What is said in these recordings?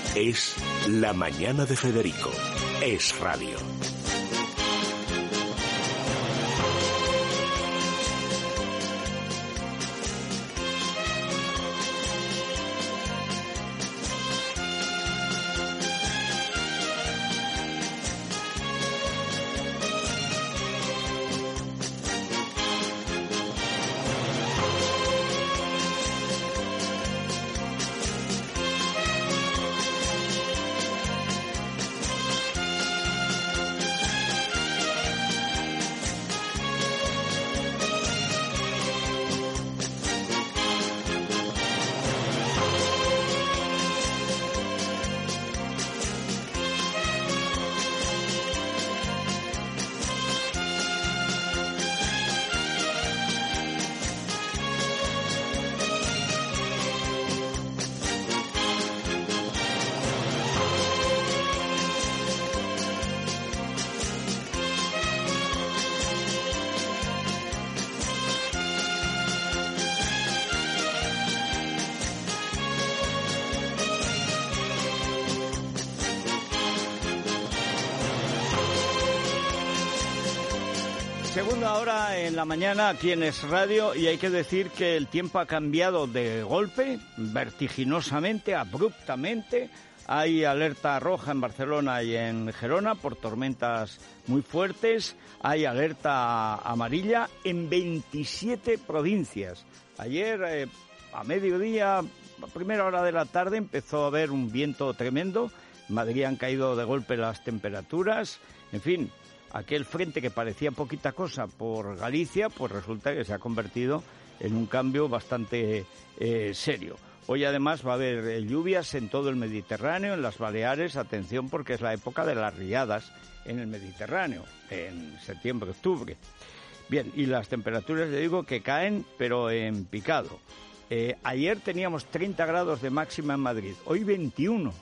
Es La Mañana de Federico. Es radio. Segunda hora en la mañana aquí en Es Radio, y hay que decir que el tiempo ha cambiado de golpe, vertiginosamente, abruptamente. Hay alerta roja en Barcelona y en Gerona por tormentas muy fuertes. Hay alerta amarilla en 27 provincias. Ayer, a mediodía, a primera hora de la tarde, empezó a haber un viento tremendo. En Madrid han caído de golpe las temperaturas. En fin, aquel frente que parecía poquita cosa por Galicia, pues resulta que se ha convertido en un cambio bastante serio. Hoy además va a haber lluvias en todo el Mediterráneo, en las Baleares. Atención, porque es la época de las riadas en el Mediterráneo, en septiembre, octubre. Bien, y las temperaturas, le digo, que caen, pero en picado. Ayer teníamos 30 grados de máxima en Madrid, hoy 21,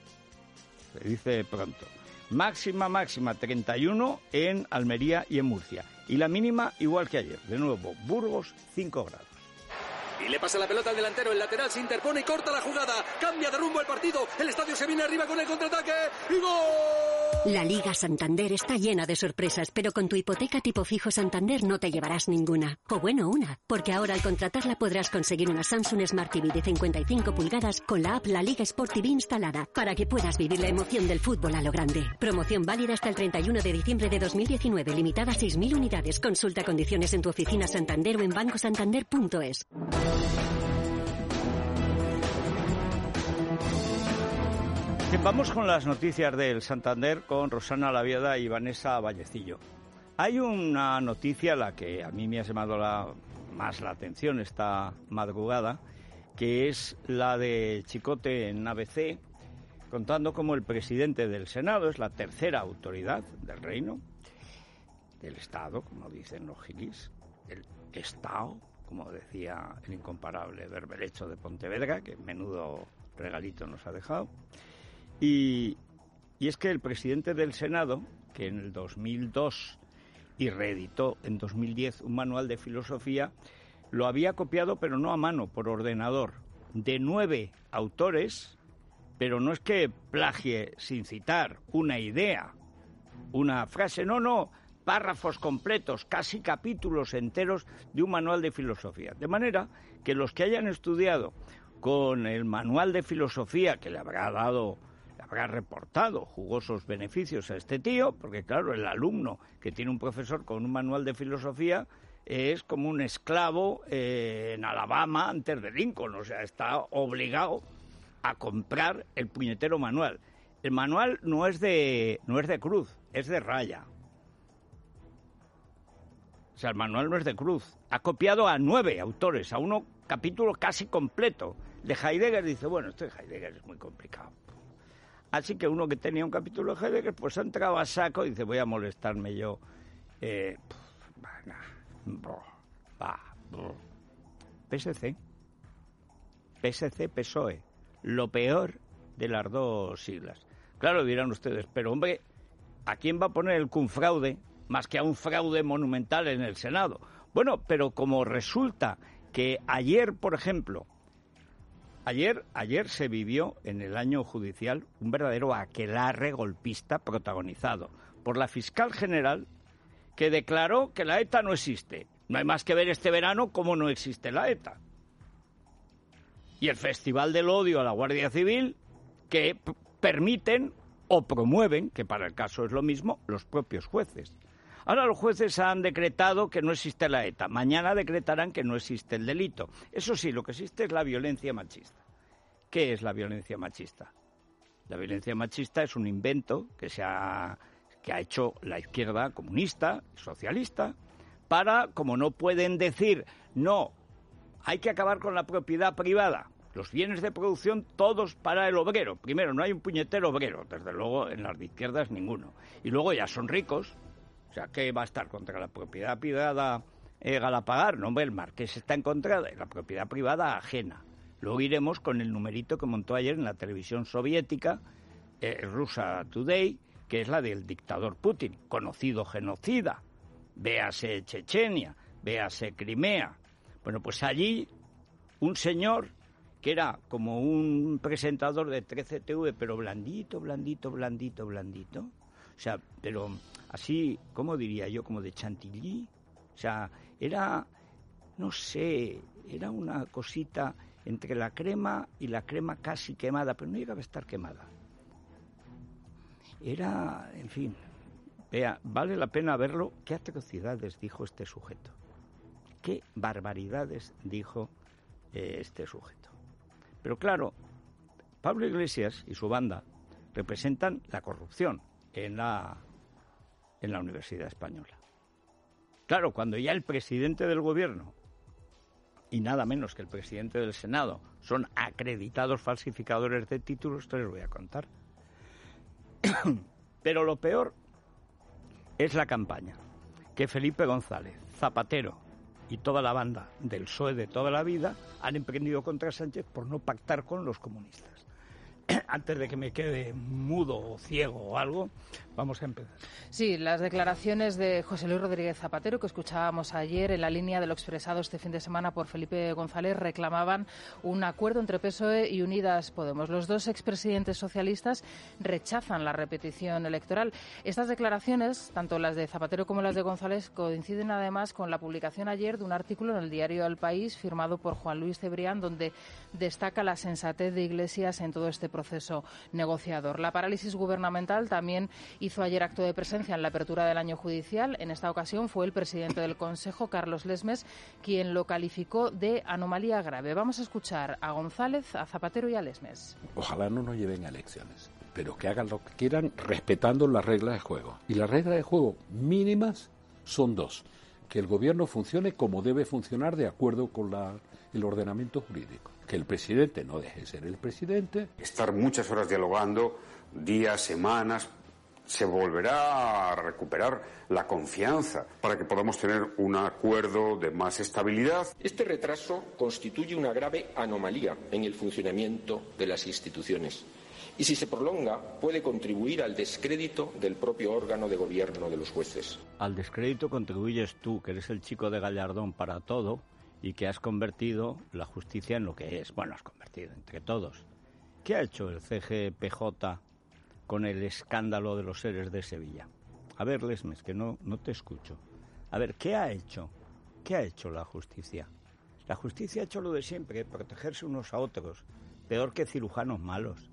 se dice pronto. Máxima 31 en Almería y en Murcia. Y la mínima igual que ayer. De nuevo, Burgos 5 grados. Y le pasa la pelota al delantero, el lateral se interpone y corta la jugada. Cambia de rumbo el partido, el estadio se viene arriba con el contraataque y ¡gol! La Liga Santander está llena de sorpresas, pero con tu hipoteca tipo fijo Santander no te llevarás ninguna. O bueno, una, porque ahora al contratarla podrás conseguir una Samsung Smart TV de 55 pulgadas con la app La Liga Sport TV instalada, para que puedas vivir la emoción del fútbol a lo grande. Promoción válida hasta el 31 de diciembre de 2019, limitada a 6.000 unidades. Consulta condiciones en tu oficina Santander o en bancosantander.es. Vamos con las noticias del Santander con Rosana Laviada y Vanessa Vallecillo. Hay una noticia a la que a mí me ha llamado más la atención esta madrugada, que es la de Chicote en ABC, contando cómo el presidente del Senado es la tercera autoridad del reino, del Estado, como dicen los gilis, el Estado, como decía el incomparable Berbelecho de Pontevedra, que menudo regalito nos ha dejado. Y es que el presidente del Senado, que en el 2002 y reeditó en 2010 un manual de filosofía, lo había copiado, pero no a mano, por ordenador, de 9 autores, pero no es que plagie sin citar una idea, una frase, no, párrafos completos, casi capítulos enteros de un manual de filosofía. De manera que los que hayan estudiado con el manual de filosofía que le habrá reportado jugosos beneficios a este tío, porque claro, el alumno que tiene un profesor con un manual de filosofía es como un esclavo en Alabama antes de Lincoln, o sea, está obligado a comprar el puñetero manual. El manual no es de cruz, es de raya. O sea, el manual no es de cruz. Ha copiado a 9 autores, a uno capítulo casi completo. De Heidegger dice, bueno, esto de Heidegger es muy complicado. Así que uno que tenía un capítulo de Heidegger, pues ha entrado a saco y dice, voy a molestarme yo. PSC, PSOE, lo peor de las dos siglas. Claro, dirán ustedes, pero hombre, ¿a quién va a poner el cunfraude más que a un fraude monumental en el Senado? Bueno, pero como resulta que ayer, por ejemplo, Ayer se vivió en el año judicial un verdadero aquelarre golpista protagonizado por la fiscal general, que declaró que la ETA no existe. No hay más que ver este verano cómo no existe la ETA. Y el Festival del Odio a la Guardia Civil, que permiten o promueven, que para el caso es lo mismo, los propios jueces. Ahora los jueces han decretado que no existe la ETA. Mañana decretarán que no existe el delito. Eso sí, lo que existe es la violencia machista. ¿Qué es la violencia machista? La violencia machista es un invento que ha hecho la izquierda comunista, socialista, para, como no pueden decir, no, hay que acabar con la propiedad privada, los bienes de producción todos para el obrero. Primero, no hay un puñetero obrero, desde luego en las de izquierdas ninguno. Y luego ya son ricos, o sea, ¿qué va a estar contra la propiedad privada Galapagar? No, hombre, el Marqués está en contra de la propiedad privada ajena. Luego iremos con el numerito que montó ayer en la televisión soviética, Russia Today, que es la del dictador Putin, conocido genocida. Véase Chechenia, véase Crimea. Bueno, pues allí un señor que era como un presentador de 13TV, pero blandito. O sea, pero así, ¿cómo diría yo? Como de chantilly. O sea, era, no sé, era una cosita entre la crema y la crema casi quemada, pero no llegaba a estar quemada. Era, en fin, vea, vale la pena verlo. ¿Qué atrocidades dijo este sujeto? ¿Qué barbaridades dijo este sujeto? Pero claro, Pablo Iglesias y su banda representan la corrupción en la Universidad Española. Claro, cuando ya el presidente del gobierno y nada menos que el presidente del Senado son acreditados falsificadores de títulos, te les voy a contar. Pero lo peor es la campaña que Felipe González, Zapatero y toda la banda del PSOE de toda la vida han emprendido contra Sánchez por no pactar con los comunistas. Antes de que me quede mudo o ciego o algo, vamos a empezar. Sí, las declaraciones de José Luis Rodríguez Zapatero, que escuchábamos ayer en la línea de lo expresado este fin de semana por Felipe González, reclamaban un acuerdo entre PSOE y Unidas Podemos. Los dos expresidentes socialistas rechazan la repetición electoral. Estas declaraciones, tanto las de Zapatero como las de González, coinciden además con la publicación ayer de un artículo en el diario El País firmado por Juan Luis Cebrián, donde destaca la sensatez de Iglesias en todo este proceso negociador. La parálisis gubernamental también hizo ayer acto de presencia en la apertura del año judicial. En esta ocasión fue el presidente del Consejo, Carlos Lesmes, quien lo calificó de anomalía grave. Vamos a escuchar a González, a Zapatero y a Lesmes. Ojalá no nos lleven a elecciones, pero que hagan lo que quieran respetando las reglas de juego. Y las reglas de juego mínimas son dos: que el gobierno funcione como debe funcionar de acuerdo con el ordenamiento jurídico, que el presidente no deje de ser el presidente. Estar muchas horas dialogando, días, semanas, se volverá a recuperar la confianza para que podamos tener un acuerdo de más estabilidad. Este retraso constituye una grave anomalía en el funcionamiento de las instituciones y, si se prolonga, puede contribuir al descrédito del propio órgano de gobierno de los jueces. Al descrédito contribuyes tú, que eres el chico de Gallardón para todo y que has convertido la justicia en lo que es. Bueno, has convertido entre todos. ¿Qué ha hecho el CGPJ con el escándalo de los seres de Sevilla? A ver, Lesmes, que no te escucho. A ver, ¿qué ha hecho? ¿Qué ha hecho la justicia? La justicia ha hecho lo de siempre, protegerse unos a otros, peor que cirujanos malos.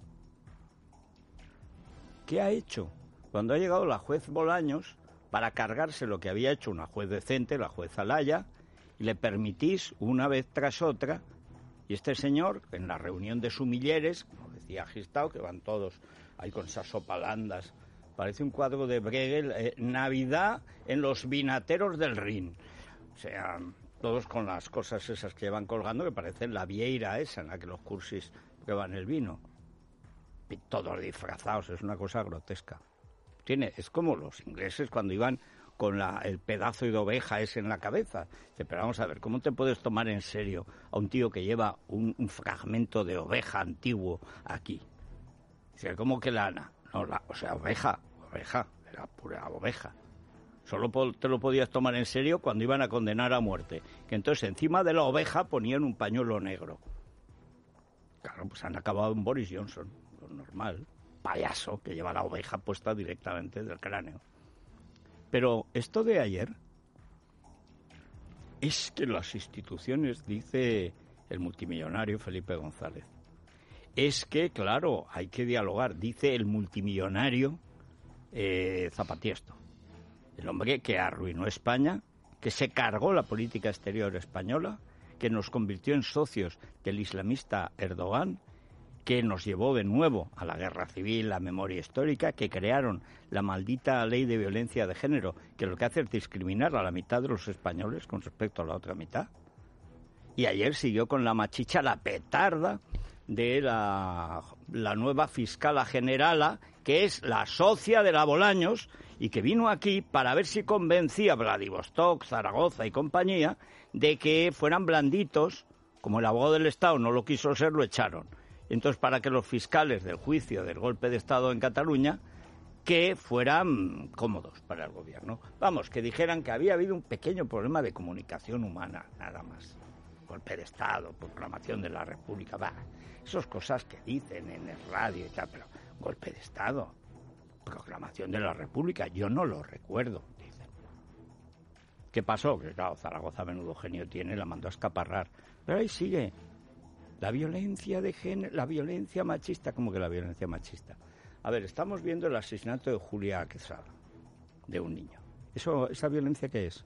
¿Qué ha hecho? Cuando ha llegado la juez Bolaños para cargarse lo que había hecho una juez decente, la juez Alaya, y le permitís una vez tras otra, y este señor, en la reunión de sumilleres, como decía Gistao, que van todos ahí con esas sopalandas, parece un cuadro de Bruegel, Navidad en los vinateros del Rin. O sea, todos con las cosas esas que llevan colgando, que parecen la vieira esa en la que los cursis prueban el vino. Y todos disfrazados, es una cosa grotesca. Es como los ingleses cuando iban con el pedazo de oveja ese en la cabeza. Dice, pero vamos a ver, ¿cómo te puedes tomar en serio a un tío que lleva un fragmento de oveja antiguo aquí? Dice, ¿cómo que lana? No, oveja, era pura oveja. Solo te lo podías tomar en serio cuando iban a condenar a muerte. Que entonces encima de la oveja ponían un pañuelo negro. Bueno, pues han acabado en Boris Johnson, lo normal, payaso, que lleva la oveja puesta directamente del cráneo. Pero esto de ayer es que las instituciones, dice el multimillonario Felipe González, es que, claro, hay que dialogar, dice el multimillonario Zapatiesto, el hombre que arruinó España, que se cargó la política exterior española, que nos convirtió en socios del islamista Erdogan, que nos llevó de nuevo a la guerra civil, la memoria histórica, que crearon la maldita ley de violencia de género, que lo que hace es discriminar a la mitad de los españoles con respecto a la otra mitad. Y ayer siguió con la machicha, la petarda de la nueva fiscala generala, que es la socia de la Bolaños, y que vino aquí para ver si convencía a Vladivostok, Zaragoza y compañía de que fueran blanditos. Como el abogado del Estado no lo quiso ser, lo echaron. Entonces, para que los fiscales del juicio del golpe de Estado en Cataluña, que fueran cómodos para el gobierno. Vamos, que dijeran que había habido un pequeño problema de comunicación humana, nada más. Golpe de Estado, proclamación de la República, esas cosas que dicen en el radio y tal, pero golpe de Estado, proclamación de la República, yo no lo recuerdo, dicen. ¿Qué pasó? Que claro, Zaragoza menudo genio tiene, la mandó a escaparrar, pero ahí sigue. La violencia de género, la violencia machista, ¿cómo que la violencia machista? A ver, estamos viendo el asesinato de Julia Quesada, de un niño. ¿Esa violencia qué es?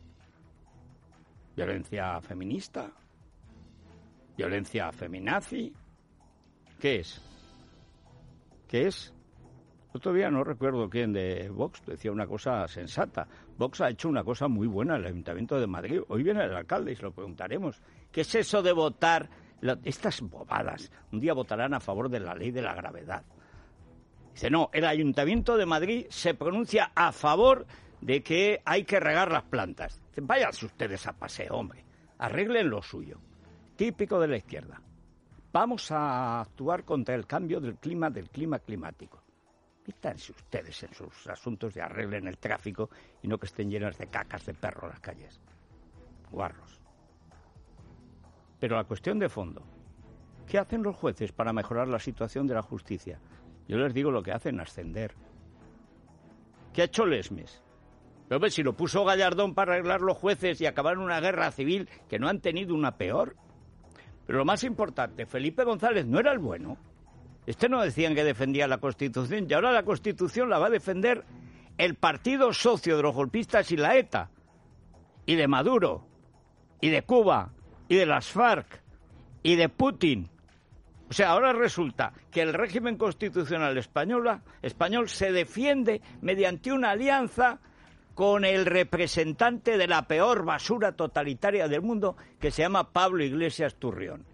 ¿Violencia feminista? ¿Violencia feminazi? ¿Qué es? ¿Qué es? Otro día no recuerdo quién de Vox decía una cosa sensata. Vox ha hecho una cosa muy buena en el Ayuntamiento de Madrid. Hoy viene el alcalde y se lo preguntaremos. ¿Qué es eso de votar estas bobadas? Un día votarán a favor de la ley de la gravedad. Dice, no, el Ayuntamiento de Madrid se pronuncia a favor de que hay que regar las plantas. Dicen, váyanse ustedes a paseo, hombre. Arreglen lo suyo. Típico de la izquierda. Vamos a actuar contra el cambio del clima climático. Métanse ustedes en sus asuntos y arreglen el tráfico y no que estén llenas de cacas de perro las calles. Guarros. Pero la cuestión de fondo, ¿qué hacen los jueces para mejorar la situación de la justicia? Yo les digo lo que hacen, ascender. ¿Qué ha hecho Lesmes? Pero ves, si lo puso Gallardón para arreglar los jueces y acabar una guerra civil, que no han tenido una peor. Pero lo más importante, Felipe González no era el bueno. No decían que defendía la Constitución, y ahora la Constitución la va a defender el partido socio de los golpistas y la ETA, y de Maduro, y de Cuba, y de las FARC, y de Putin. O sea, ahora resulta que el régimen constitucional español se defiende mediante una alianza con el representante de la peor basura totalitaria del mundo, que se llama Pablo Iglesias Turrión.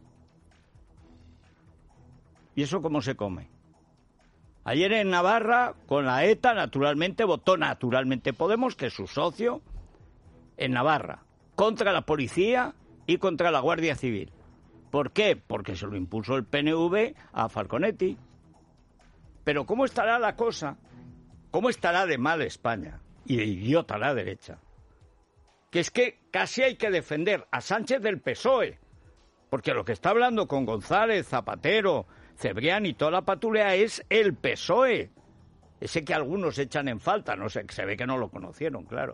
¿Y eso cómo se come? Ayer en Navarra, con la ETA, naturalmente, votó naturalmente Podemos, que es su socio, en Navarra, contra la policía y contra la Guardia Civil. ¿Por qué? Porque se lo impuso el PNV a Falconetti. Pero ¿cómo estará la cosa? ¿Cómo estará de mal España? Y de idiota la derecha. Que es que casi hay que defender a Sánchez del PSOE. Porque lo que está hablando con González, Zapatero, Cebrián y toda la patulea es el PSOE. Ese que algunos echan en falta, no sé, se ve que no lo conocieron, claro.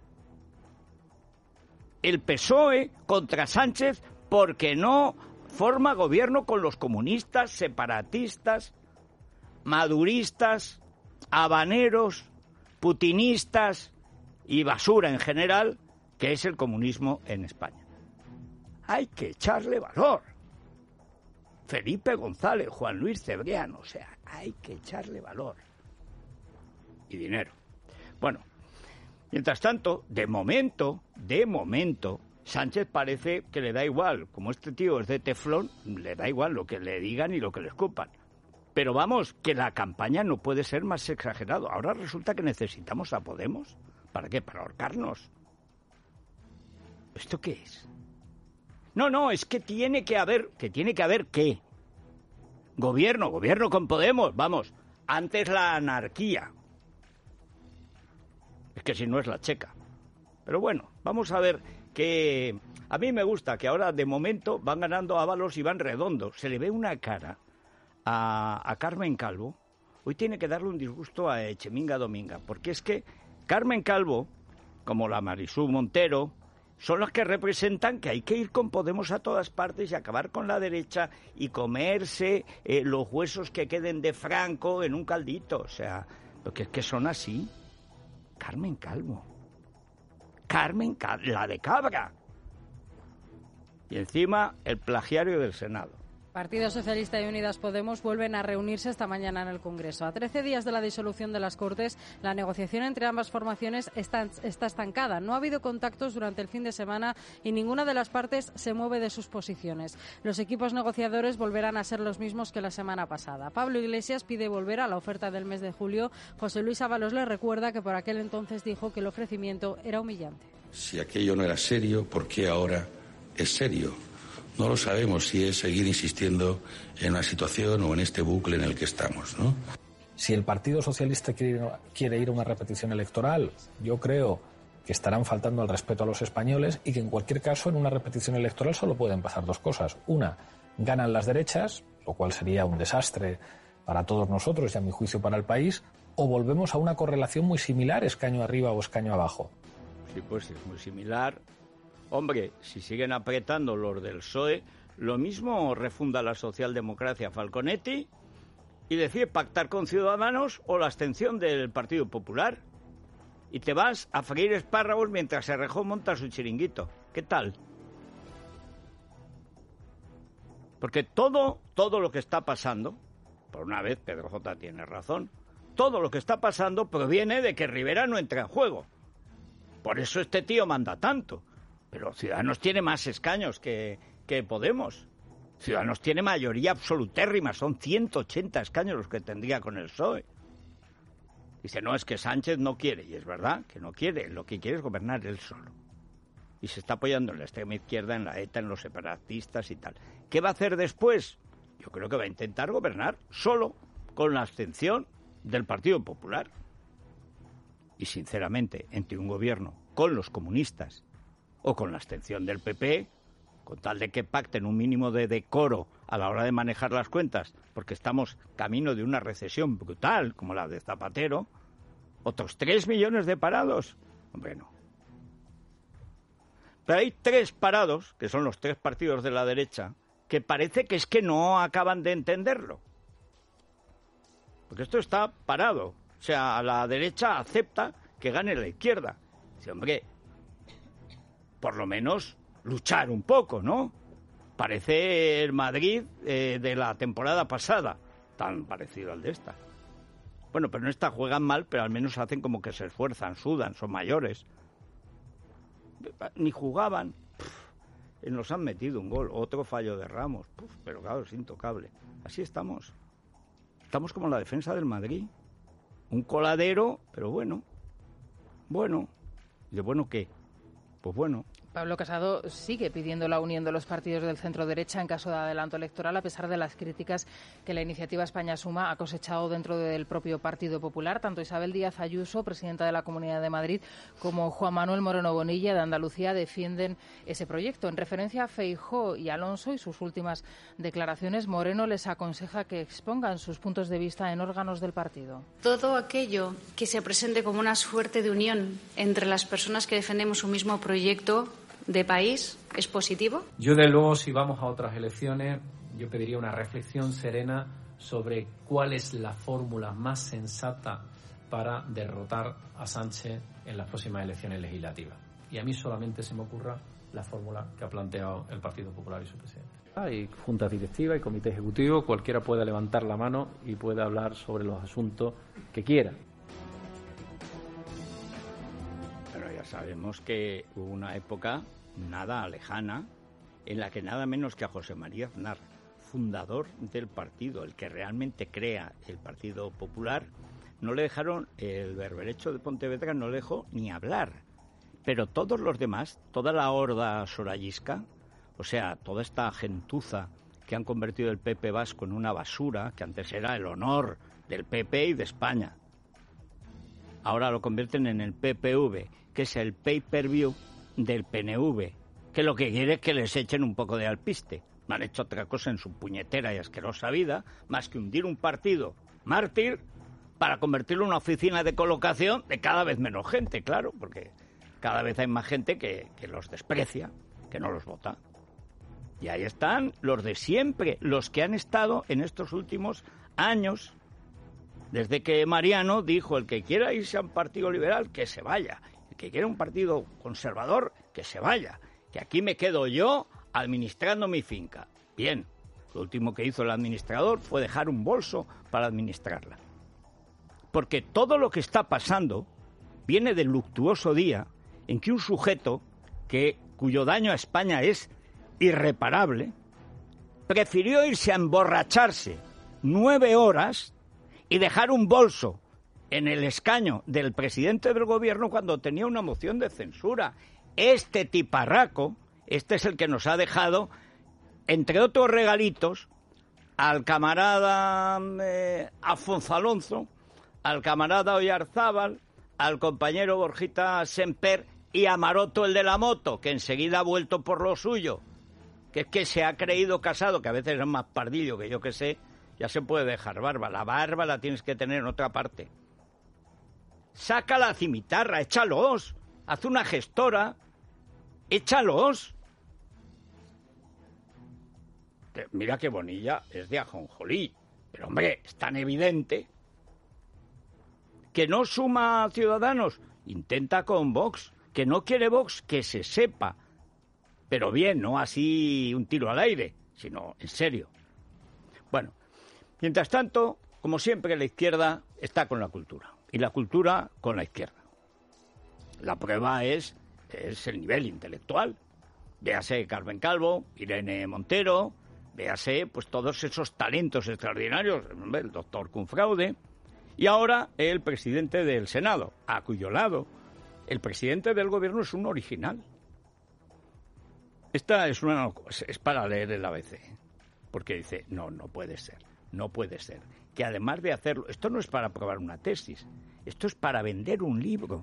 El PSOE contra Sánchez porque no forma gobierno con los comunistas, separatistas, maduristas, habaneros, putinistas y basura en general, que es el comunismo en España. Hay que echarle valor. Felipe González, Juan Luis Cebrián, o sea, hay que echarle valor. Y dinero. Bueno, mientras tanto, de momento, Sánchez parece que le da igual. Como este tío es de teflón, le da igual lo que le digan y lo que le escupan. Pero vamos, que la campaña no puede ser más exagerado. Ahora resulta que necesitamos a Podemos. ¿Para qué? Para ahorcarnos. ¿Esto qué es? No, es que tiene que haber ¿qué? Gobierno con Podemos, vamos. Antes la anarquía. Es que si no es la checa. Pero bueno, vamos a ver que a mí me gusta que ahora de momento van ganando Ábalos y van Redondo. Se le ve una cara a Carmen Calvo. Hoy tiene que darle un disgusto a Echeminga Dominga, porque es que Carmen Calvo, como la Marisú Montero, son los que representan que hay que ir con Podemos a todas partes y acabar con la derecha y comerse los huesos que queden de Franco en un caldito. O sea, porque es que son así. Carmen Calvo, la de cabra. Y encima el plagiario del Senado. Partido Socialista y Unidas Podemos vuelven a reunirse esta mañana en el Congreso. A 13 días de la disolución de las Cortes, la negociación entre ambas formaciones está estancada. No ha habido contactos durante el fin de semana y ninguna de las partes se mueve de sus posiciones. Los equipos negociadores volverán a ser los mismos que la semana pasada. Pablo Iglesias pide volver a la oferta del mes de julio. José Luis Ábalos le recuerda que por aquel entonces dijo que el ofrecimiento era humillante. Si aquello no era serio, ¿por qué ahora es serio? No lo sabemos si es seguir insistiendo en la situación o en este bucle en el que estamos, ¿no? Si el Partido Socialista quiere ir a una repetición electoral, yo creo que estarán faltando al respeto a los españoles y que en cualquier caso en una repetición electoral solo pueden pasar dos cosas. Una, ganan las derechas, lo cual sería un desastre para todos nosotros y a mi juicio para el país, o volvemos a una correlación muy similar, escaño arriba o escaño abajo. Sí, pues es muy similar. Hombre, si siguen apretando los del PSOE, lo mismo refunda la socialdemocracia Falconetti y decide pactar con Ciudadanos o la abstención del Partido Popular. Y te vas a freír espárragos mientras Errejón monta su chiringuito. ¿Qué tal? Porque todo lo que está pasando, por una vez Pedro J. tiene razón, todo lo que está pasando proviene de que Rivera no entra en juego. Por eso este tío manda tanto. Pero Ciudadanos tiene más escaños que Podemos. Ciudadanos tiene mayoría absolutérrima, son 180 escaños los que tendría con el PSOE. Dice, no, es que Sánchez no quiere, y es verdad que no quiere, lo que quiere es gobernar él solo. Y se está apoyando en la extrema izquierda, en la ETA, en los separatistas y tal. ¿Qué va a hacer después? Yo creo que va a intentar gobernar solo, con la abstención del Partido Popular. Y sinceramente, entre un gobierno con los comunistas o con la abstención del PP, con tal de que pacten un mínimo de decoro a la hora de manejar las cuentas, porque estamos camino de una recesión brutal, como la de Zapatero, otros 3 millones de parados. Bueno. Pero hay 3 parados, que son los 3 partidos de la derecha, que parece que es que no acaban de entenderlo. Porque esto está parado. O sea, la derecha acepta que gane la izquierda. Dice, hombre, por lo menos luchar un poco, ¿no? Parece el Madrid de la temporada pasada, tan parecido al de esta. Bueno, pero en esta juegan mal, pero al menos hacen como que se esfuerzan, sudan, son mayores. Ni jugaban. Nos han metido un gol, otro fallo de Ramos. Pero claro, es intocable. Así estamos. Estamos como la defensa del Madrid. Un coladero, pero bueno. Bueno. ¿Y de bueno qué? Pues bueno. Pablo Casado sigue pidiendo la unión de los partidos del centro-derecha en caso de adelanto electoral, a pesar de las críticas que la iniciativa España Suma ha cosechado dentro del propio Partido Popular. Tanto Isabel Díaz Ayuso, presidenta de la Comunidad de Madrid, como Juan Manuel Moreno Bonilla, de Andalucía, defienden ese proyecto. En referencia a Feijóo y Alonso y sus últimas declaraciones, Moreno les aconseja que expongan sus puntos de vista en órganos del partido. Todo aquello que se presente como una suerte de unión entre las personas que defendemos un mismo proyecto de país es positivo. Yo, de luego, si vamos a otras elecciones, yo pediría una reflexión serena sobre cuál es la fórmula más sensata para derrotar a Sánchez en las próximas elecciones legislativas. Y a mí solamente se me ocurra la fórmula que ha planteado el Partido Popular y su presidente. Hay juntas directivas y comité ejecutivo, cualquiera puede levantar la mano y puede hablar sobre los asuntos que quiera. Pero ya sabemos que hubo una época nada lejana en la que nada menos que a José María Aznar, fundador del partido, el que realmente crea el Partido Popular, no le dejaron, el berberecho de Pontevedra no le dejó ni hablar. Pero todos los demás, toda la horda sorayisca, o sea, toda esta gentuza que han convertido el PP vasco en una basura, que antes era el honor del PP y de España, ahora lo convierten en el PPV, que es el pay-per-view del PNV, que lo que quiere es que les echen un poco de alpiste. No han hecho otra cosa en su puñetera y asquerosa vida más que hundir un partido mártir para convertirlo en una oficina de colocación de cada vez menos gente, claro, porque cada vez hay más gente que los desprecia, que no los vota. Y ahí están los de siempre, los que han estado en estos últimos años, desde que Mariano dijo: el que quiera irse a un partido liberal, que se vaya. El que quiera un partido conservador, que se vaya. Que aquí me quedo yo administrando mi finca. Bien, lo último que hizo el administrador fue dejar un bolso para administrarla. Porque todo lo que está pasando viene del luctuoso día en que un sujeto cuyo daño a España es irreparable, prefirió irse a emborracharse 9 horas y dejar un bolso en el escaño del presidente del gobierno cuando tenía una moción de censura. Este tiparraco, este es el que nos ha dejado, entre otros regalitos, al camarada Afonso Alonso, al camarada Oyarzábal, al compañero Borjita Semper y a Maroto, el de la moto, que enseguida ha vuelto por lo suyo, que es que se ha creído Casado, que a veces es más pardillo que yo que sé, ya se puede dejar barba. La barba la tienes que tener en otra parte. Saca la cimitarra, échalos, haz una gestora, échalos. Mira qué Bonilla es de ajonjolí, pero hombre, es tan evidente que no suma a Ciudadanos, intenta con Vox, que no quiere Vox, que se sepa, pero bien, no así un tiro al aire, sino en serio. Bueno, mientras tanto, como siempre, la izquierda está con la cultura y la cultura con la izquierda. La prueba es el nivel intelectual. Véase Carmen Calvo, Irene Montero, véase pues todos esos talentos extraordinarios, el doctor Cunfraude, y ahora el presidente del Senado, a cuyo lado el presidente del gobierno es un original. Esta es para leer el ABC, porque dice, no puede ser, que además de hacerlo, esto no es para aprobar una tesis, esto es para vender un libro.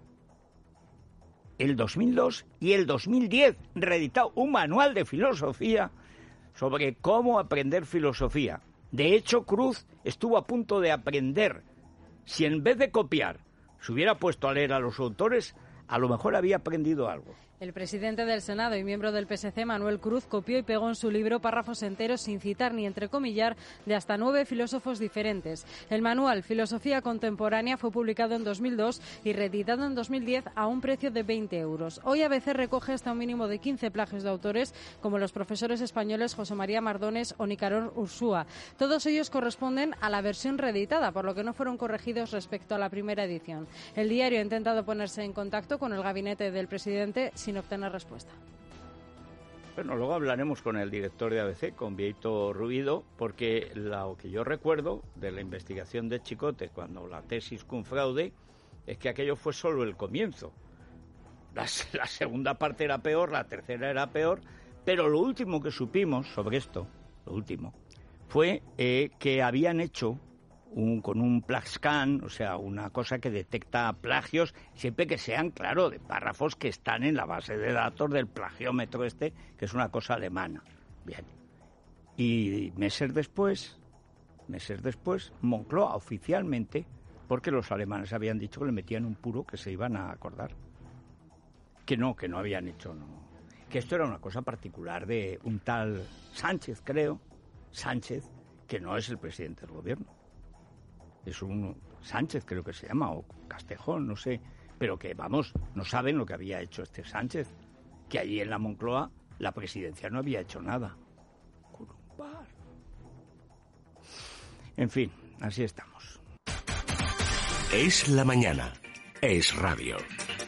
El 2002 y el 2010, reeditado un manual de filosofía sobre cómo aprender filosofía. De hecho, Cruz estuvo a punto de aprender. Si en vez de copiar se hubiera puesto a leer a los autores, a lo mejor había aprendido algo. El presidente del Senado y miembro del PSC, Manuel Cruz, copió y pegó en su libro párrafos enteros sin citar ni entrecomillar de hasta 9 filósofos diferentes. El manual Filosofía Contemporánea fue publicado en 2002 y reeditado en 2010 a un precio de 20 euros. Hoy ABC recoge hasta un mínimo de 15 plagios de autores, como los profesores españoles José María Mardones o Nicanor Ursúa. Todos ellos corresponden a la versión reeditada, por lo que no fueron corregidos respecto a la primera edición. El diario ha intentado ponerse en contacto con el gabinete del presidente sin obtener respuesta. Bueno, luego hablaremos con el director de ABC, con Vieito Rubido, porque lo que yo recuerdo de la investigación de Chicote, cuando la tesis Cunfraude, es que aquello fue solo el comienzo. La segunda parte era peor, la tercera era peor, pero lo último que supimos sobre esto, fue que habían hecho con un PlagScan, o sea, una cosa que detecta plagios, siempre que sean, claro, de párrafos que están en la base de datos del plagiómetro que es una cosa alemana. Bien. Y meses después, Moncloa oficialmente, porque los alemanes habían dicho que le metían un puro que se iban a acordar. Que no habían hecho, no. Que esto era una cosa particular de un tal Sánchez, que no es el presidente del gobierno. Es un Sánchez, creo que se llama, o Castejón, no sé, pero que, vamos, no saben lo que había hecho este Sánchez, que allí en la Moncloa la presidencia no había hecho nada. En fin, así estamos. Es la mañana, es radio.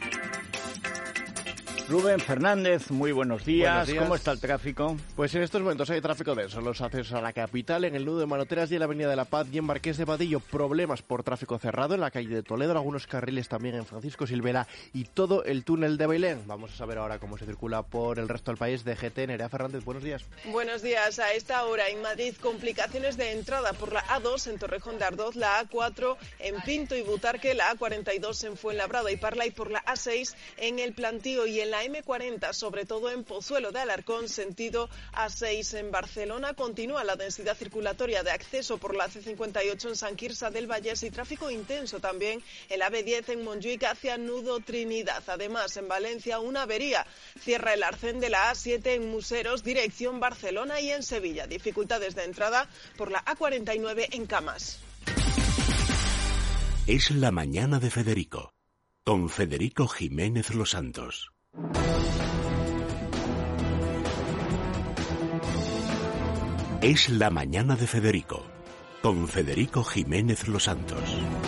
Rubén Fernández, muy buenos días. Buenos días. ¿Cómo está el tráfico? Pues en estos momentos hay tráfico denso en los accesos a la capital, en el nudo de Manoteras y en la Avenida de la Paz y en Marqués de Vadillo. Problemas por tráfico cerrado en la calle de Toledo, algunos carriles también en Francisco Silvera y todo el túnel de Bailén. Vamos a saber ahora cómo se circula por el resto del país. de GT, Nerea Fernández, buenos días. Buenos días. A esta hora en Madrid, complicaciones de entrada por la A2 en Torrejón de Ardoz, la A4 en Pinto y Butarque, la A42 en Fuenlabrada y Parla y por la A6 en El Plantío y en la la M40, sobre todo en Pozuelo de Alarcón, sentido A6. En Barcelona continúa la densidad circulatoria de acceso por la C58 en Sant Quirze del Vallès y tráfico intenso también en la B10 en Montjuïc hacia Nudo Trinidad. Además, en Valencia, una avería cierra el arcén de la A7 en Museros, dirección Barcelona, y en Sevilla dificultades de entrada por la A49 en Camas. Es la mañana de Federico, con Federico Jiménez Los Santos. Es la mañana de Federico, con Federico Jiménez Los Santos.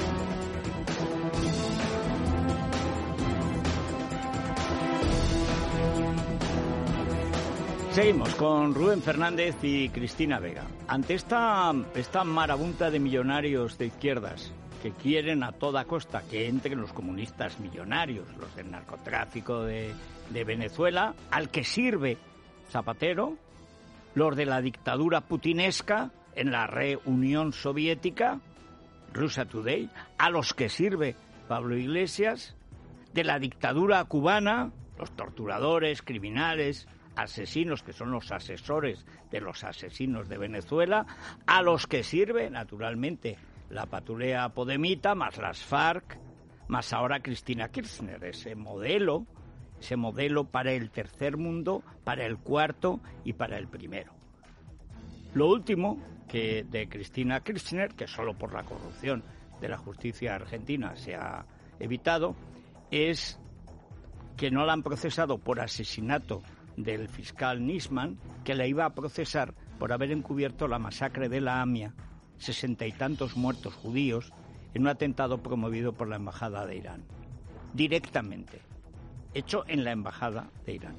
Seguimos con Rubén Fernández y Cristina Vega. Ante esta marabunta de millonarios de izquierdas que quieren a toda costa que entren los comunistas millonarios, los del narcotráfico de Venezuela, al que sirve Zapatero, los de la dictadura putinesca en la Unión Soviética, Russia Today, a los que sirve Pablo Iglesias, de la dictadura cubana, los torturadores, criminales, asesinos, que son los asesores de los asesinos de Venezuela, a los que sirve, naturalmente, la patrulla podemita, más las FARC, más ahora Cristina Kirchner, ese modelo para el tercer mundo, para el cuarto y para el primero. Lo último que de Cristina Kirchner, que solo por la corrupción de la justicia argentina se ha evitado, es que no la han procesado por asesinato del fiscal Nisman, que la iba a procesar por haber encubierto la masacre de la AMIA, 60 y tantos muertos judíos, en un atentado promovido por la Embajada de Irán. Directamente. Hecho en la Embajada de Irán.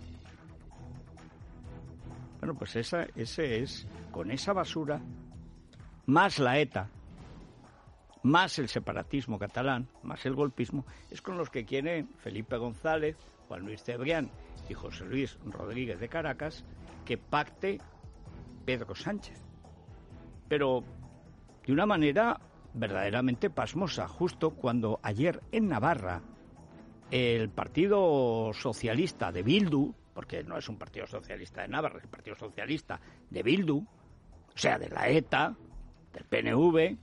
Bueno, pues ese es, con esa basura, más la ETA, más el separatismo catalán, más el golpismo, es con los que quieren Felipe González, Juan Luis Cebrián y José Luis Rodríguez de Caracas que pacte Pedro Sánchez. Pero de una manera verdaderamente pasmosa, justo cuando ayer en Navarra el Partido Socialista de Bildu, porque no es un Partido Socialista de Navarra, es el Partido Socialista de Bildu, o sea, de la ETA, del PNV,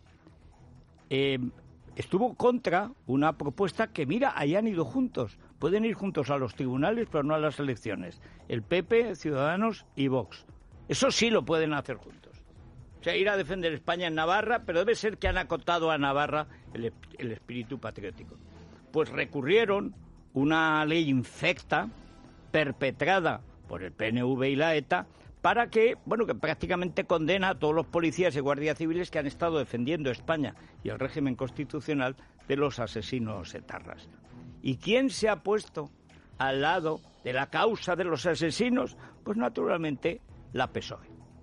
estuvo contra una propuesta que, mira, ahí han ido juntos. Pueden ir juntos a los tribunales, pero no a las elecciones. El PP, Ciudadanos y Vox. Eso sí lo pueden hacer juntos. O sea, ir a defender España en Navarra, pero debe ser que han acotado a Navarra el espíritu patriótico. Pues recurrieron una ley infecta, perpetrada por el PNV y la ETA, para que prácticamente condena a todos los policías y guardias civiles que han estado defendiendo España y el régimen constitucional de los asesinos etarras. ¿Y quién se ha puesto al lado de la causa de los asesinos? Pues naturalmente la PSOE.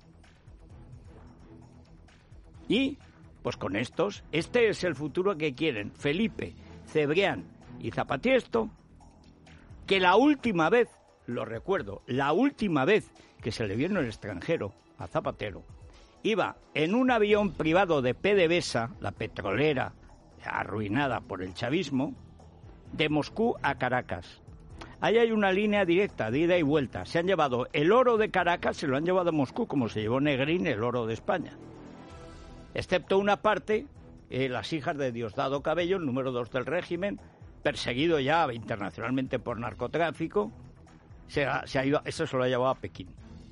Y pues con estos, este es el futuro que quieren Felipe, Cebrián y Zapatiesto, que la última vez, lo recuerdo, la última vez que se le vio en el extranjero a Zapatero, iba en un avión privado de PDVSA, la petrolera arruinada por el chavismo, de Moscú a Caracas. Ahí hay una línea directa de ida y vuelta. Se han llevado el oro de Caracas, se lo han llevado a Moscú, como se llevó Negrín el oro de España. Excepto una parte, las hijas de Diosdado Cabello, el número 2 del régimen, perseguido ya internacionalmente por narcotráfico, se ha ido, eso se lo ha llevado a Pekín.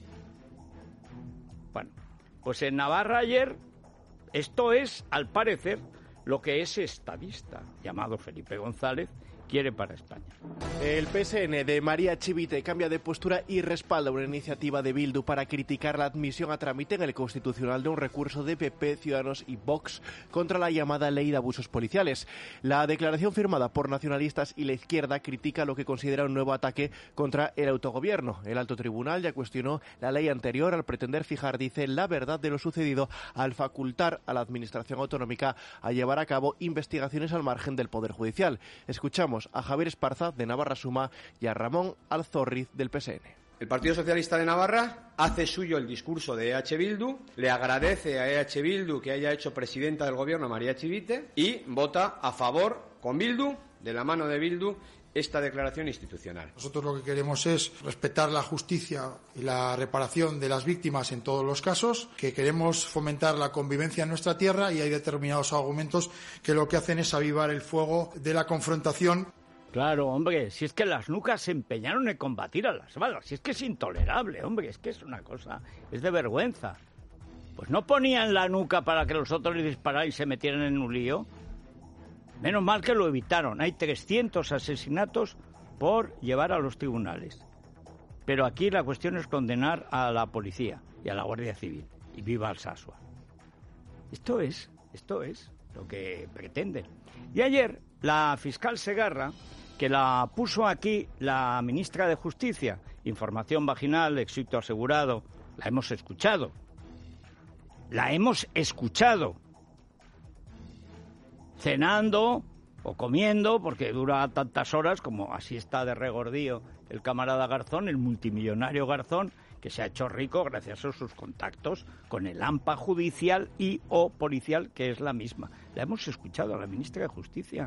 Bueno, pues en Navarra ayer, esto es, al parecer, lo que ese estadista llamado Felipe González quiere para España. El PSN de María Chivite cambia de postura y respalda una iniciativa de Bildu para criticar la admisión a trámite en el Constitucional de un recurso de PP, Ciudadanos y Vox contra la llamada Ley de Abusos Policiales. La declaración firmada por nacionalistas y la izquierda critica lo que considera un nuevo ataque contra el autogobierno. El alto tribunal ya cuestionó la ley anterior al pretender fijar, dice, la verdad de lo sucedido al facultar a la Administración Autonómica a llevar a cabo investigaciones al margen del Poder Judicial. Escuchamos a Javier Esparza de Navarra Suma y a Ramón Alzorriz del PSN. El Partido Socialista de Navarra hace suyo el discurso de EH Bildu, le agradece a EH Bildu que haya hecho presidenta del gobierno a María Chivite y vota a favor, con Bildu, de la mano de Bildu, esta declaración institucional. Nosotros lo que queremos es respetar la justicia y la reparación de las víctimas en todos los casos, que queremos fomentar la convivencia en nuestra tierra, y hay determinados argumentos que lo que hacen es avivar el fuego de la confrontación. Claro, hombre, si es que las nucas se empeñaron en combatir a las balas, si es que es intolerable, hombre, es que es una cosa, es de vergüenza. Pues no ponían la nuca para que los otros les dispararan y se metieran en un lío. Menos mal que lo evitaron. Hay 300 asesinatos por llevar a los tribunales. Pero aquí la cuestión es condenar a la policía y a la Guardia Civil. Y viva Alsasua. Esto es lo que pretenden. Y ayer la fiscal Segarra, que la puso aquí la ministra de Justicia, información vaginal, éxito asegurado, la hemos escuchado. Cenando o comiendo, porque dura tantas horas, como así está de regordío el camarada Garzón, el multimillonario Garzón, que se ha hecho rico gracias a sus contactos con el AMPA judicial y o policial, que es la misma. La hemos escuchado a la ministra de Justicia.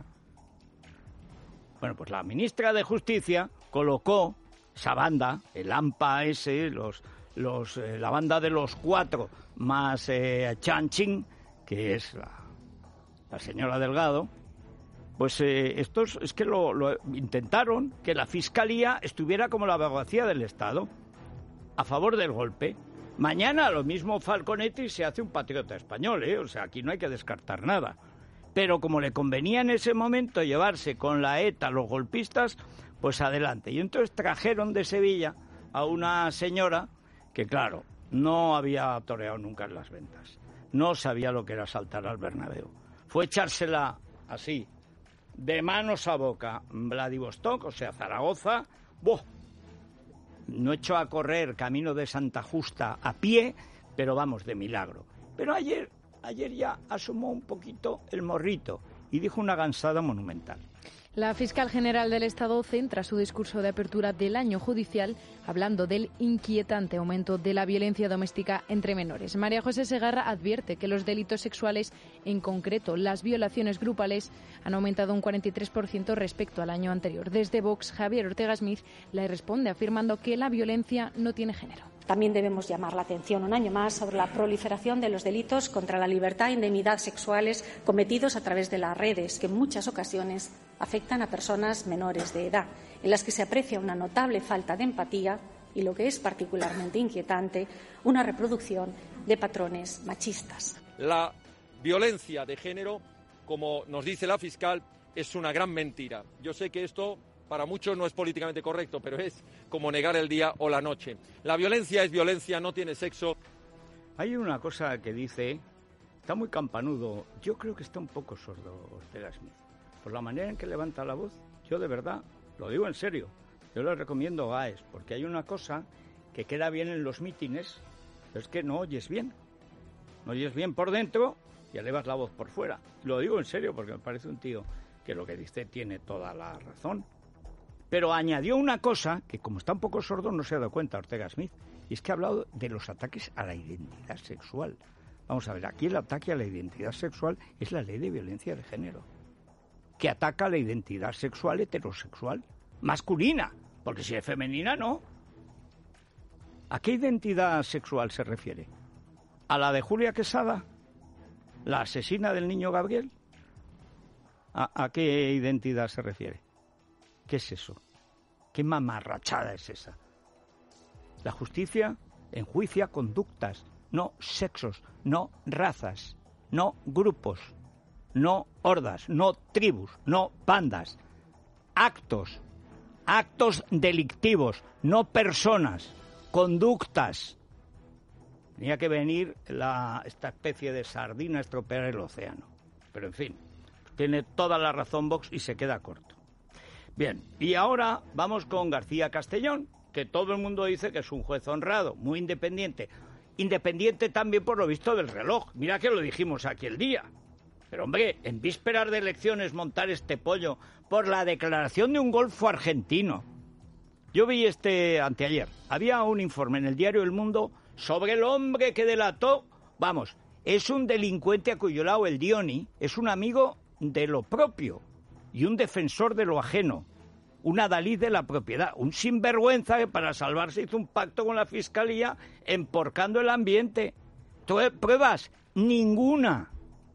Bueno, pues la ministra de Justicia colocó esa banda, el AMPA ese, la banda de los 4, más Chanchín, que es la señora Delgado, pues estos es que lo intentaron que la Fiscalía estuviera como la abogacía del Estado, a favor del golpe. Mañana lo mismo Falconetti se hace un patriota español, o sea, aquí no hay que descartar nada. Pero como le convenía en ese momento llevarse con la ETA los golpistas, pues adelante. Y entonces trajeron de Sevilla a una señora que, claro, no había toreado nunca en las ventas. No sabía lo que era saltar al Bernabéu. Fue echársela así, de manos a boca, Vladivostok, o sea, Zaragoza. ¡Buah! No echó a correr camino de Santa Justa a pie, pero vamos, de milagro. Pero ayer ya asomó un poquito el morrito y dijo una gansada monumental. La fiscal general del Estado centra su discurso de apertura del año judicial hablando del inquietante aumento de la violencia doméstica entre menores. María José Segarra advierte que los delitos sexuales, en concreto las violaciones grupales, han aumentado un 43% respecto al año anterior. Desde Vox, Javier Ortega Smith le responde afirmando que la violencia no tiene género. También debemos llamar la atención un año más sobre la proliferación de los delitos contra la libertad e indemnidad sexuales cometidos a través de las redes, que en muchas ocasiones afectan a personas menores de edad, en las que se aprecia una notable falta de empatía y, lo que es particularmente inquietante, una reproducción de patrones machistas. La violencia de género, como nos dice la fiscal, es una gran mentira. Yo sé que esto para muchos no es políticamente correcto, pero es como negar el día o la noche. La violencia es violencia, no tiene sexo. Hay una cosa que dice, está muy campanudo, yo creo que está un poco sordo Ortega Smith, por la manera en que levanta la voz. Yo de verdad, lo digo en serio, yo le recomiendo GAES, porque hay una cosa que queda bien en los mítines, pero es que no oyes bien por dentro y elevas la voz por fuera. Lo digo en serio porque me parece un tío que lo que dice tiene toda la razón. Pero añadió una cosa que, como está un poco sordo, no se ha dado cuenta Ortega Smith, y es que ha hablado de los ataques a la identidad sexual. Vamos a ver, aquí el ataque a la identidad sexual es la ley de violencia de género, que ataca a la identidad sexual heterosexual, masculina, porque si es femenina, no. ¿A qué identidad sexual se refiere? ¿A la de Julia Quesada, la asesina del niño Gabriel? ¿A qué identidad se refiere? ¿Qué es eso? ¿Qué mamarrachada es esa? La justicia enjuicia conductas, no sexos, no razas, no grupos, no hordas, no tribus, no bandas. Actos delictivos, no personas, conductas. Tenía que venir esta especie de sardina a estropear el océano. Pero en fin, tiene toda la razón Vox y se queda corto. Bien, y ahora vamos con García Castellón, que todo el mundo dice que es un juez honrado, muy independiente. Independiente también, por lo visto, del reloj. Mira que lo dijimos aquí el día. Pero, hombre, en vísperas de elecciones montar este pollo por la declaración de un golfo argentino. Yo vi anteayer. Había un informe en el diario El Mundo sobre el hombre que delató. Vamos, es un delincuente a cuyo lado el Dioni es un amigo de lo propio y un defensor de lo ajeno. un adalid de la propiedad, un sinvergüenza que para salvarse hizo un pacto con la Fiscalía emporcando el ambiente. ¿Pruebas? Ninguna.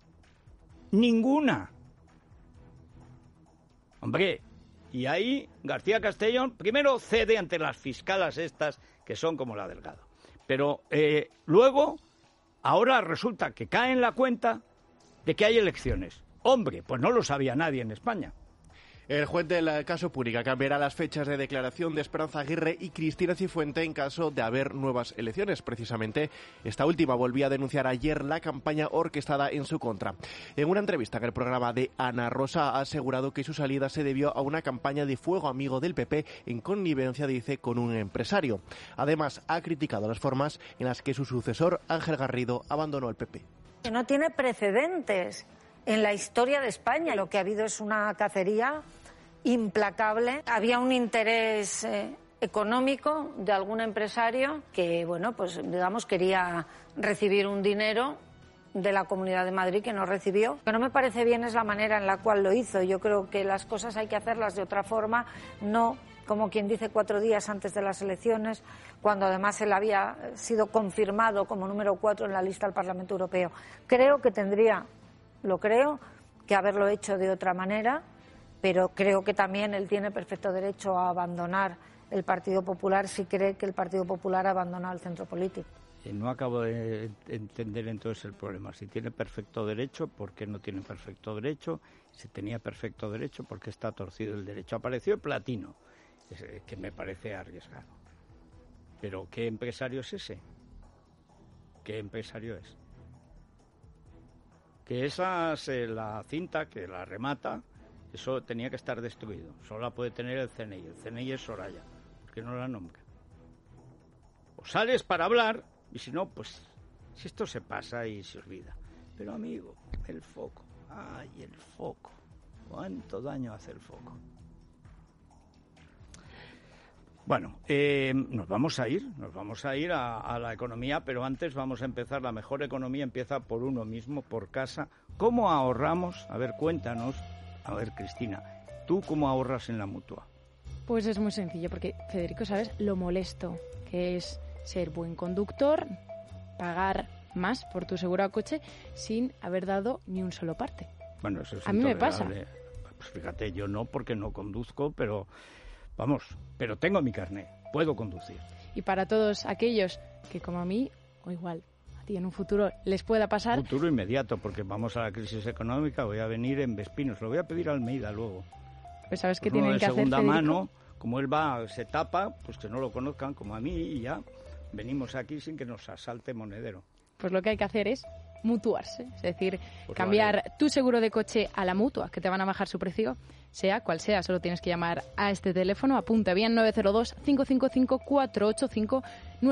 Hombre, y ahí García Castellón primero cede ante las fiscalas estas, que son como la Delgado. Pero luego, ahora resulta que cae en la cuenta de que hay elecciones. Hombre, pues no lo sabía nadie en España. El juez del caso Púnica cambiará las fechas de declaración de Esperanza Aguirre y Cristina Cifuente en caso de haber nuevas elecciones. Precisamente, esta última volvía a denunciar ayer la campaña orquestada en su contra. En una entrevista en el programa de Ana Rosa ha asegurado que su salida se debió a una campaña de fuego amigo del PP en connivencia, dice, con un empresario. Además, ha criticado las formas en las que su sucesor, Ángel Garrido, abandonó el PP. Que no tiene precedentes en la historia de España. Lo que ha habido es una cacería implacable. Había un interés económico de algún empresario que, bueno, pues digamos quería recibir un dinero de la Comunidad de Madrid que no recibió. Lo que no me parece bien es la manera en la cual lo hizo. Yo creo que las cosas hay que hacerlas de otra forma, no como quien dice 4 días antes de las elecciones, cuando además él había sido confirmado como número 4 en la lista del Parlamento Europeo. Creo que tendría, que haberlo hecho de otra manera, pero creo que también él tiene perfecto derecho a abandonar el Partido Popular si cree que el Partido Popular ha abandonado el centro político. No acabo de entender entonces el problema. Si tiene perfecto derecho, ¿por qué no tiene perfecto derecho? Si tenía perfecto derecho, ¿por qué está torcido el derecho? Apareció Platino, que me parece arriesgado. Pero ¿qué empresario es ese? ¿Qué empresario es? Que esa es la cinta que la remata. Eso tenía que estar destruido. Solo la puede tener el CNI. El CNI es Soraya, porque no la nombra. O sales para hablar, y si no, pues, si esto se pasa y se olvida. Pero amigo, el foco. ¡Ay, el foco! ¿Cuánto daño hace el foco? Bueno, nos vamos a ir a la economía, pero antes vamos a empezar. La mejor economía empieza por uno mismo, por casa. ¿Cómo ahorramos? A ver, cuéntanos. A ver, Cristina, ¿tú cómo ahorras en la Mutua? Pues es muy sencillo, porque, Federico, ¿sabes lo molesto que es ser buen conductor, pagar más por tu seguro a coche sin haber dado ni un solo parte? Bueno, eso es a mí me pasa. Pues fíjate, yo no, porque no conduzco, pero pero tengo mi carné, puedo conducir. Y para todos aquellos que, como a mí, o igual a ti en un futuro les pueda pasar... Futuro inmediato, porque vamos a la crisis económica, voy a venir en Vespinos, lo voy a pedir a Almeida luego. Pues sabes pues qué tienen que hacer, segunda Federico? Mano, como él va, se tapa, pues que no lo conozcan como a mí y ya venimos aquí sin que nos asalte monedero. Pues lo que hay que hacer es mutuarse, es decir, Pues cambiar vale. tu seguro de coche a la Mutua, que te van a bajar su precio, sea cual sea. Solo tienes que llamar a este teléfono, apunta bien, 902-555-485,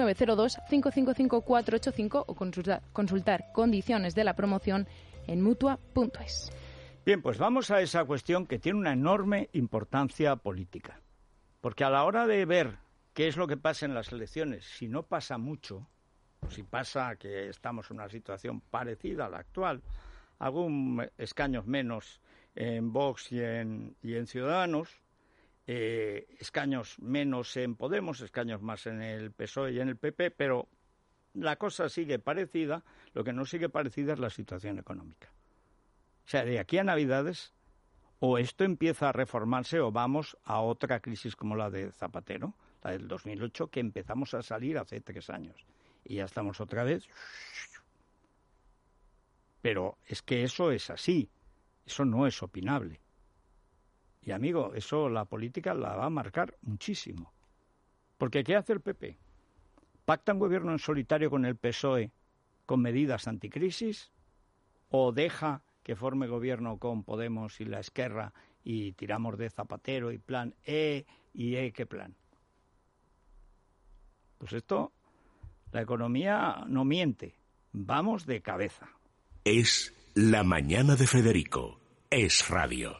902-555-485 o consultar condiciones de la promoción en Mutua.es. Bien, pues vamos a esa cuestión que tiene una enorme importancia política. Porque a la hora de ver qué es lo que pasa en las elecciones, si no pasa mucho, si pasa que estamos en una situación parecida a la actual, algún escaños menos en Vox y en Ciudadanos, escaños menos en Podemos, escaños más en el PSOE y en el PP, pero la cosa sigue parecida. Lo que no sigue parecida es la situación económica. O sea, de aquí a Navidades, o esto empieza a reformarse o vamos a otra crisis como la de Zapatero, la del 2008, que empezamos a salir hace 3 años. Y ya estamos otra vez. Pero es que eso es así. Eso no es opinable. Y amigo, eso la política la va a marcar muchísimo. Porque ¿qué hace el PP? ¿Pacta un gobierno en solitario con el PSOE con medidas anticrisis? ¿O deja que forme gobierno con Podemos y la Esquerra y tiramos de Zapatero y plan ¿qué plan? Pues esto, la economía no miente. Vamos de cabeza. Es La Mañana de Federico. Es radio.